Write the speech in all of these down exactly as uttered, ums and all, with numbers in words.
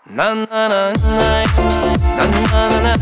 Na na na na na na na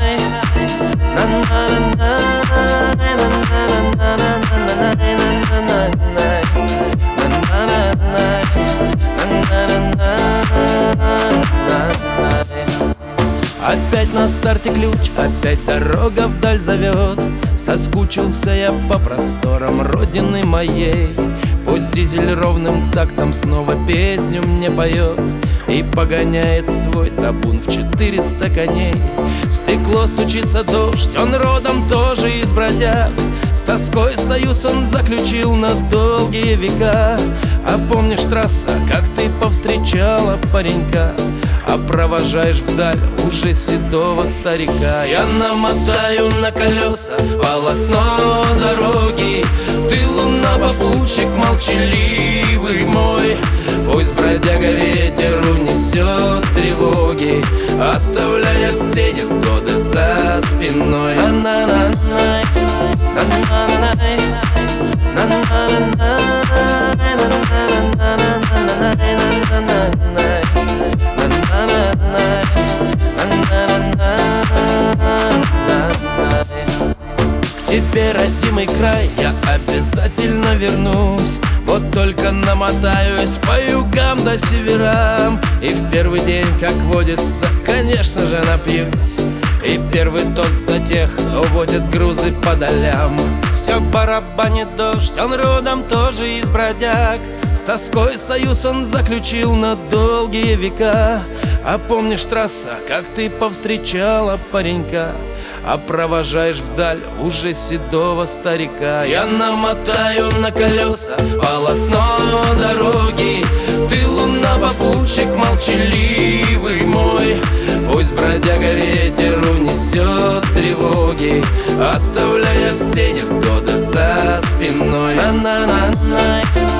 Опять на старте ключ, опять дорога вдаль зовет. Соскучился я по просторам родины моей. Пусть дизель ровным тактом снова песню мне поет и погоняет свой табун в четыреста коней. В стекло стучится дождь, он родом тоже из бродяг. С тоской союз он заключил на долгие века. А помнишь, трасса, как ты повстречала паренька, а провожаешь вдаль уже седого старика. Я намотаю на колеса полотно дороги. Ты луна-попутчик молчаливый мой. Пусть бродяга ветер унесет тревоги, оставляя все невзгоды за спиной. На-на-на-най, на-на-на-най, на-на-на-най, к тебе, родимый край, я обязательно вернусь. Вот только намотаюсь по югам да северам, и в первый день, как водится, конечно же напьюсь. И первый тост за тех, кто возит грузы по долям. Все барабанит дождь, он родом тоже из бродяг. С тоской союз он заключил на долгие века. А помнишь, трасса, как ты повстречала паренька, а провожаешь вдаль уже седого старика. Я намотаю на колеса полотно дороги. Ты луна-попутчик молчаливый мой. Пусть бродяга ветер унесет тревоги, оставляя все невзгоды за спиной. На-на-на-най,